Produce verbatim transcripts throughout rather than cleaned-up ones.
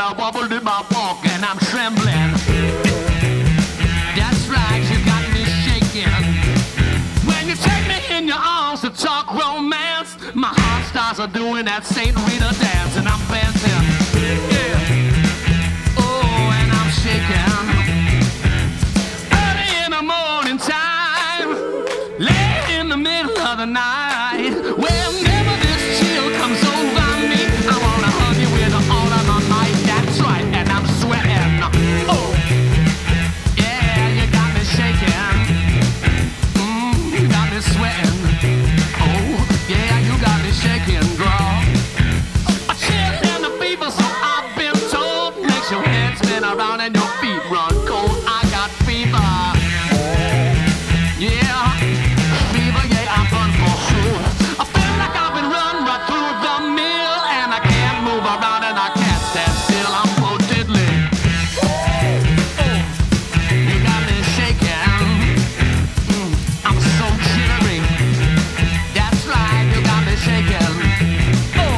I wobble in my walk and I'm trembling. That's right, you got me shaking. When you take me in your arms to talk romance, my heart starts a doing that Saint Rita dance and I'm dancing. Yeah. Oh, and I'm shaking. Early in the morning time, late in the middle of the night, whenever this chill comes over me, I wanna hug you with all of my might. That's right, and I'm sweating. Oh, yeah, you got me shaking. Mm, you got me sweating. Oh, yeah, you got me shaking, girl. A chill and a fever, so I've been told, makes your head spin around and your feet run cold. I got fever. Yeah, fever, yeah, I'm done for sure. I feel like I've been run right through the mill, and I can't move around and I can't stand still. I'm so diddly. You got me shaking. Mm, I'm so jittery. That's right, you got me shaking. Oh.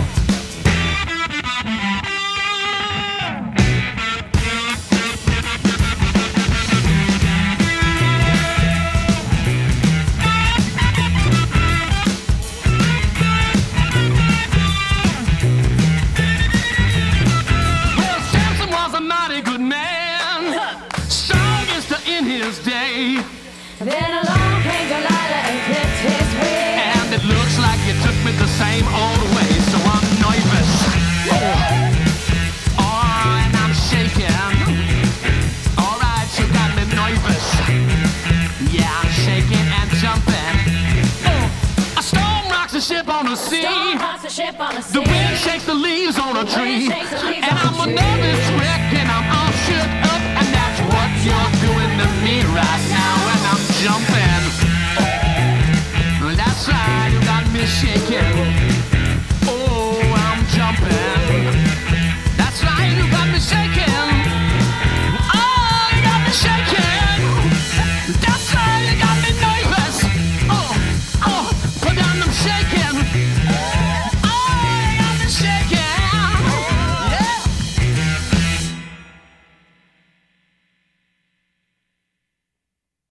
Well, Samson was a mighty good man, strongest in his day. Then along came Delilah and clipped his wig. And it looks like you took me the same old way, so I'm nervous. Oh, oh and I'm shaking. Alright, you got me nervous. Yeah, I'm shaking and jumping. Oh, a storm rocks a ship on the sea. Storm rocks the ship on the sea. The wind shakes the leaves on a wind tree. shakes the leaves And on I'm the a tree. nervous wreck and I'm all shook up. And that's what you're doing to me right now. And I'm jumping.